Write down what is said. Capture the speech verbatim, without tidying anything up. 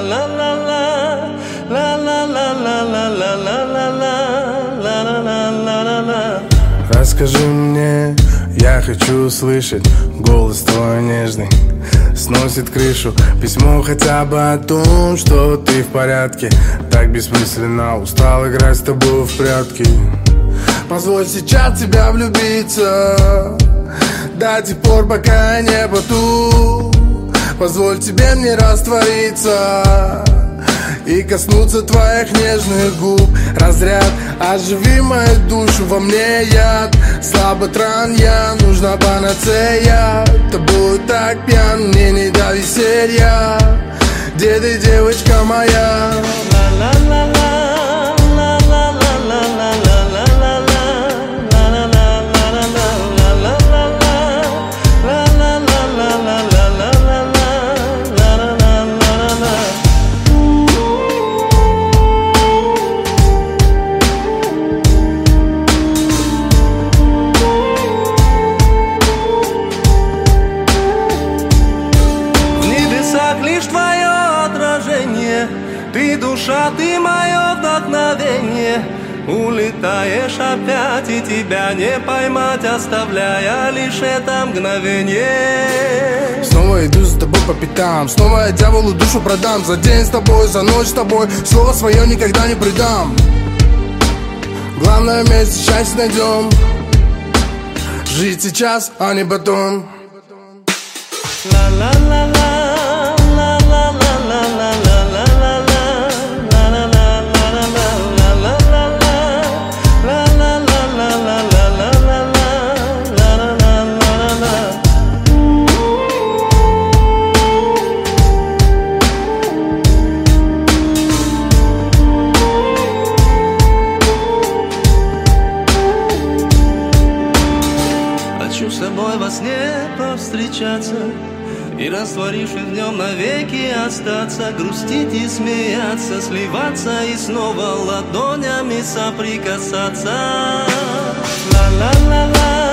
Расскажи мне, я хочу услышать голос твой нежный, сносит крышу. Письмо хотя бы о том, что ты в порядке. Так бессмысленно устал играть с тобой в прятки. Позволь сейчас тебя влюбиться до тех пор, пока я не поту. Позволь тебе мне раствориться и коснуться твоих нежных губ. Разряд, оживи мою душу, во мне яд. Слабо тран я, нужна панацея. Тобой так пьян, мне не до веселья. Где ты, девочка моя? Лишь твое отражение, ты душа, ты мое вдохновение. Улетаешь опять, и тебя не поймать, оставляя лишь это мгновение. Снова иду за тобой по пятам, снова я дьяволу душу продам. За день с тобой, за ночь с тобой, слово свое никогда не предам. Главное вместе счастье найдем. Жить сейчас, а не потом. Ла-ла-ла-ла. Хочу с тобой во сне повстречаться и, растворившись в нем, навеки остаться. Грустить и смеяться, сливаться и снова ладонями соприкасаться. Ла-ла-ла-ла.